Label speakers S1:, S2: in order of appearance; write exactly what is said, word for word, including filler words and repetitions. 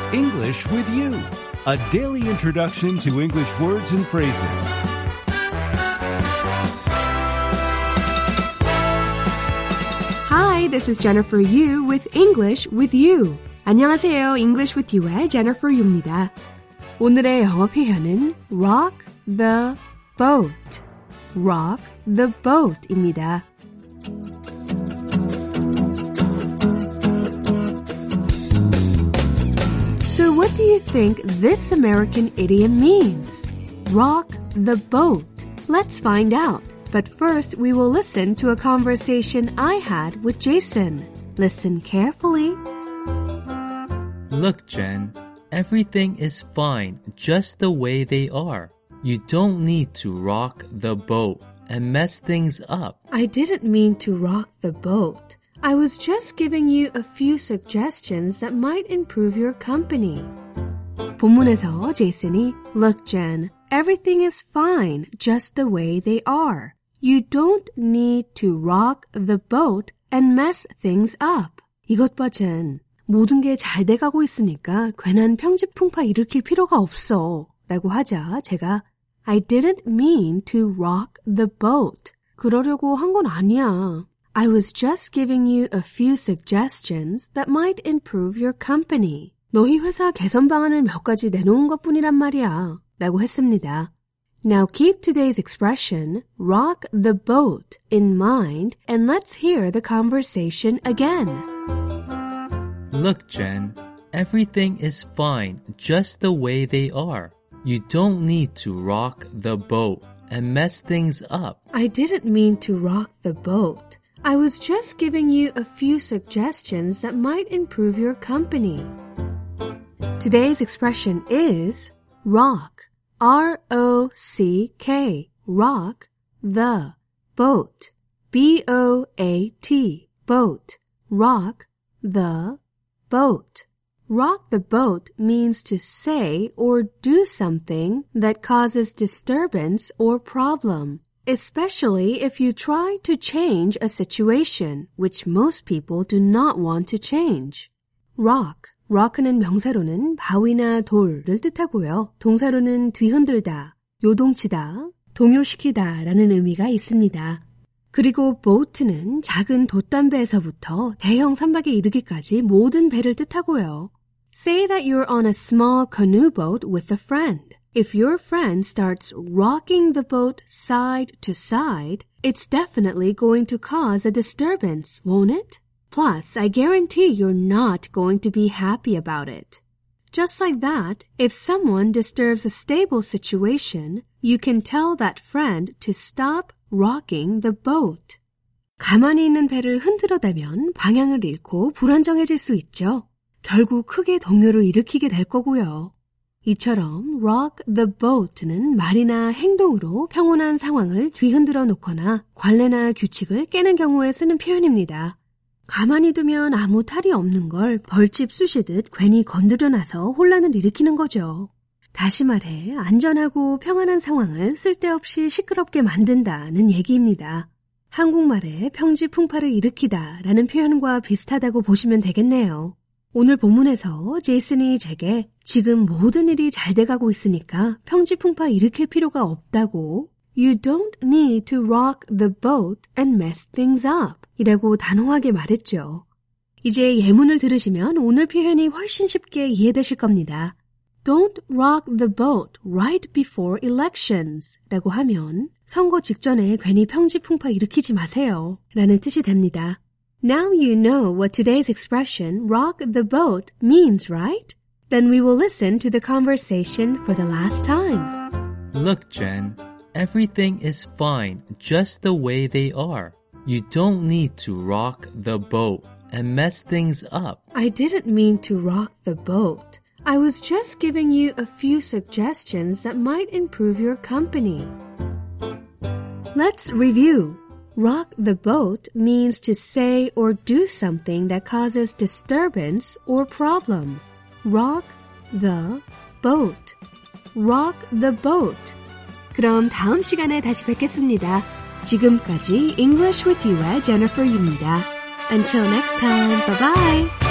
S1: English with You, a daily introduction to English words and phrases.
S2: Hi, this is Jennifer Yu with English with You. 안녕하세요. English with You의 Jennifer Yu입니다. 오늘의 영어 표현은 rock the boat. rock the boat입니다. So what do you think this American idiom means? Rock the boat. Let's find out. But first, we will listen to a conversation I had with Jason. Listen carefully.
S3: Look, Jen, everything is fine just the way they are. You don't need to rock the boat and mess things up.
S2: I didn't mean to rock the boat. I was just giving you a few suggestions that might improve your company. 본문에서 제이슨이 Look, Jen, everything is fine just the way they are. You don't need to rock the boat and mess things up. 이것 봐, 젠. 모든 게 잘 돼가고 있으니까 괜한 평지풍파 일으킬 필요가 없어. 라고 하자 제가 I didn't mean to rock the boat. 그러려고 한 건 아니야. I was just giving you a few suggestions that might improve your company. 너희 회사 개선 방안을 몇 가지 내놓은 것뿐이란 말이야. 라고 했습니다. Now keep today's expression, rock the boat, in mind, and let's hear the conversation again.
S3: Look, Jen, everything is fine just the way they are. You don't need to rock the boat and mess things up.
S2: I didn't mean to rock the boat. I was just giving you a few suggestions that might improve your company. Today's expression is rock. R O C K, rock, the, boat, B O A T, boat, rock, the, boat. Rock the boat means to say or do something that causes disturbance or problem, especially if you try to change a situation, which most people do not want to change. Rock. rock는 명사로는 바위나 돌을 뜻하고요. 동사로는 뒤흔들다, 요동치다, 동요시키다 라는 의미가 있습니다. 그리고 boat는 작은 돛담배에서부터 대형 선박에 이르기까지 모든 배를 뜻하고요. Say that you're on a small canoe boat with a friend. If your friend starts rocking the boat side to side, it's definitely going to cause a disturbance, won't it? Plus, I guarantee you're not going to be happy about it. Just like that, if someone disturbs a stable situation, you can tell that friend to stop rocking the boat. 가만히 있는 배를 흔들어대면 방향을 잃고 불안정해질 수 있죠. 결국 크게 동요를 일으키게 될 거고요. 이처럼 rock the boat는 말이나 행동으로 평온한 상황을 뒤흔들어 놓거나 관례나 규칙을 깨는 경우에 쓰는 표현입니다. 가만히 두면 아무 탈이 없는 걸 벌집 쑤시듯 괜히 건드려놔서 혼란을 일으키는 거죠. 다시 말해 안전하고 평안한 상황을 쓸데없이 시끄럽게 만든다는 얘기입니다. 한국말에 평지풍파를 일으키다 라는 표현과 비슷하다고 보시면 되겠네요. 오늘 본문에서 제이슨이 제게 지금 모든 일이 잘 돼가고 있으니까 평지풍파 일으킬 필요가 없다고 You don't need to rock the boat and mess things up 이라고 단호하게 말했죠. 이제 예문을 들으시면 오늘 표현이 훨씬 쉽게 이해되실 겁니다. Don't rock the boat right before elections 라고 하면 선거 직전에 괜히 평지풍파 일으키지 마세요 라는 뜻이 됩니다. Now you know what today's expression rock the boat means, right? Then we will listen to the conversation for the last time.
S3: Look, Jen, everything is fine just the way they are. You don't need to rock the boat and mess things up.
S2: I didn't mean to rock the boat. I was just giving you a few suggestions that might improve your company. Let's review. Rock the boat means to say or do something that causes disturbance or problem. Rock the boat. Rock the boat. 그럼 다음 시간에 다시 뵙겠습니다. 지금까지 English with You의 Jennifer Yu입니다. Until next time, bye-bye!